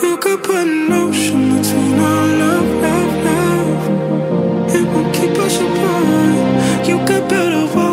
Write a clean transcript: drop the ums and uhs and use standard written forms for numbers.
You could put an ocean between our love. It will keep us apart. You could build a wall